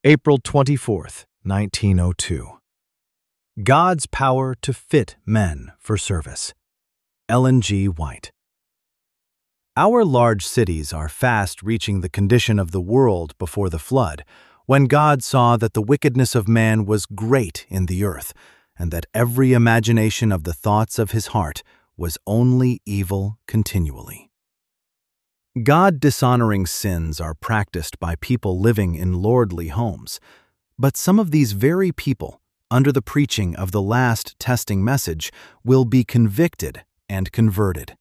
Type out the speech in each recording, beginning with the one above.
April 24th, 1902. God's Power to Fit Men for Service. Ellen G. White. Our large cities are fast reaching the condition of the world before the flood, when God saw that the wickedness of man was great in the earth, and that every imagination of the thoughts of his heart was only evil continually. God-dishonoring sins are practiced by people living in lordly homes, but some of these very people, under the preaching of the last testing message, will be convicted and converted.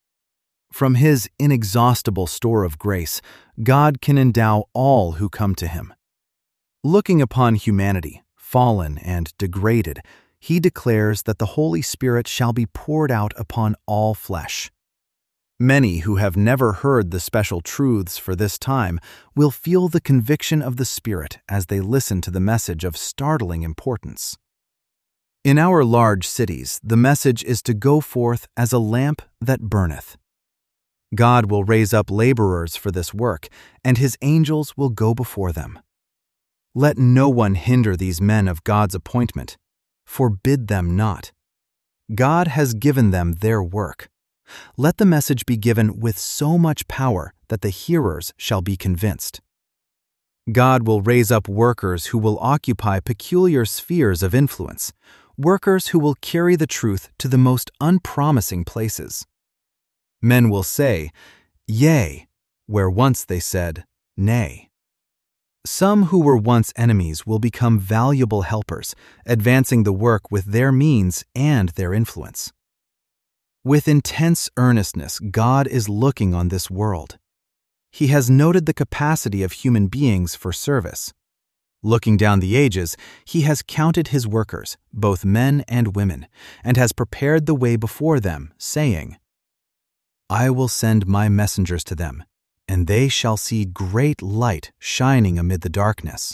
From His inexhaustible store of grace, God can endow all who come to Him. Looking upon humanity, fallen and degraded, He declares that the Holy Spirit shall be poured out upon all flesh. Many who have never heard the special truths for this time will feel the conviction of the Spirit as they listen to the message of startling importance. In our large cities, the message is to go forth as a lamp that burneth. God will raise up laborers for this work, and His angels will go before them. Let no one hinder these men of God's appointment. Forbid them not. God has given them their work. Let the message be given with so much power that the hearers shall be convinced. God will raise up workers who will occupy peculiar spheres of influence, workers who will carry the truth to the most unpromising places. Men will say, "Yea," where once they said, "Nay." Some who were once enemies will become valuable helpers, advancing the work with their means and their influence. With intense earnestness, God is looking on this world. He has noted the capacity of human beings for service. Looking down the ages, He has counted His workers, both men and women, and has prepared the way before them, saying, "I will send my messengers to them, and they shall see great light shining amid the darkness.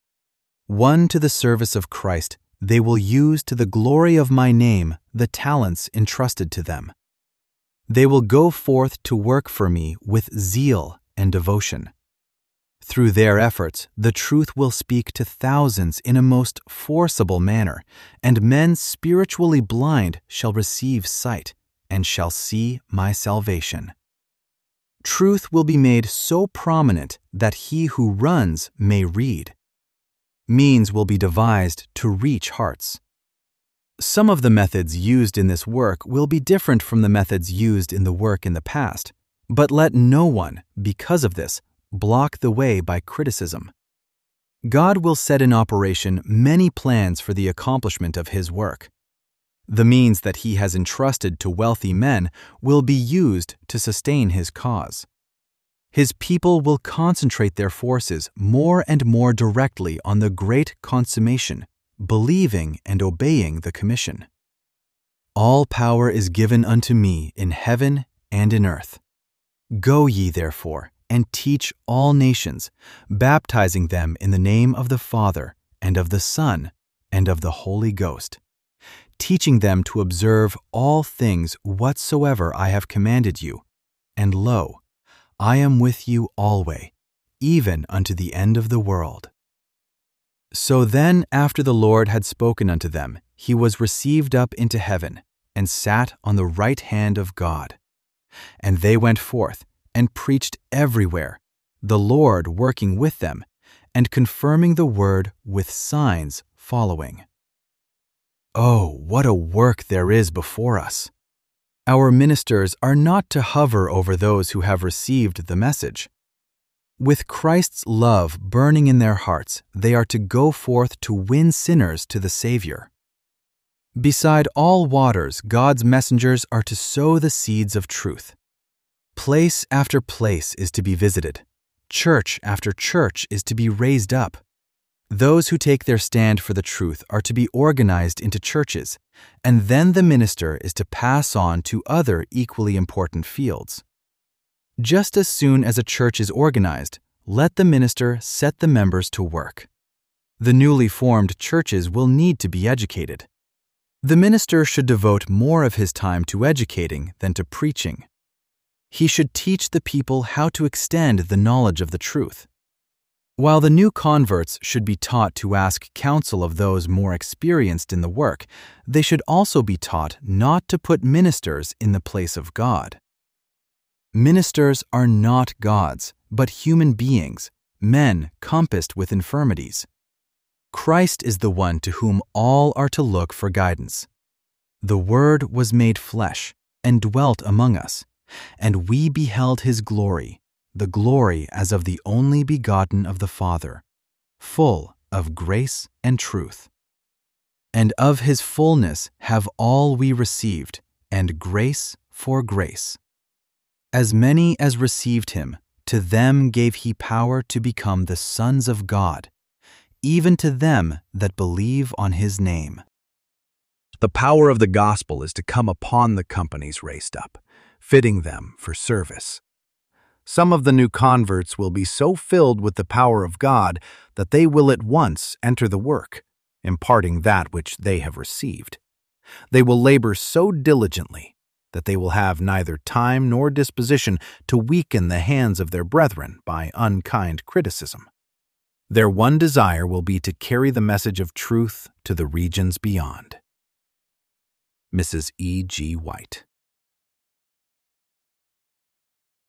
One to the service of Christ they will use to the glory of my name the talents entrusted to them. They will go forth to work for me with zeal and devotion. Through their efforts, the truth will speak to thousands in a most forcible manner, and men spiritually blind shall receive sight and shall see my salvation. Truth will be made so prominent that he who runs may read. Means will be devised to reach hearts. Some of the methods used in this work will be different from the methods used in the work in the past, but let no one, because of this, block the way by criticism. God will set in operation many plans for the accomplishment of His work. The means that He has entrusted to wealthy men will be used to sustain His cause. His people will concentrate their forces more and more directly on the great consummation, believing and obeying the commission. All power is given unto me in heaven and in earth. Go ye therefore, and teach all nations, baptizing them in the name of the Father, and of the Son, and of the Holy Ghost, teaching them to observe all things whatsoever I have commanded you. And lo, I am with you alway, even unto the end of the world. So then, after the Lord had spoken unto them, He was received up into heaven, and sat on the right hand of God. And they went forth, and preached everywhere, the Lord working with them, and confirming the word with signs following. Oh, what a work there is before us! Our ministers are not to hover over those who have received the message. With Christ's love burning in their hearts, they are to go forth to win sinners to the Savior. Beside all waters, God's messengers are to sow the seeds of truth. Place after place is to be visited. Church after church is to be raised up. Those who take their stand for the truth are to be organized into churches, and then the minister is to pass on to other equally important fields. Just as soon as a church is organized, let the minister set the members to work. The newly formed churches will need to be educated. The minister should devote more of his time to educating than to preaching. He should teach the people how to extend the knowledge of the truth. While the new converts should be taught to ask counsel of those more experienced in the work, they should also be taught not to put ministers in the place of God. Ministers are not gods, but human beings, men compassed with infirmities. Christ is the one to whom all are to look for guidance. The Word was made flesh and dwelt among us, and we beheld his glory, the glory as of the only begotten of the Father, full of grace and truth. And of his fullness have all we received, and grace for grace. As many as received him, to them gave he power to become the sons of God, even to them that believe on his name. The power of the gospel is to come upon the companies raised up, fitting them for service. Some of the new converts will be so filled with the power of God that they will at once enter the work, imparting that which they have received. They will labor so diligently that they will have neither time nor disposition to weaken the hands of their brethren by unkind criticism. Their one desire will be to carry the message of truth to the regions beyond. Mrs. E. G. White.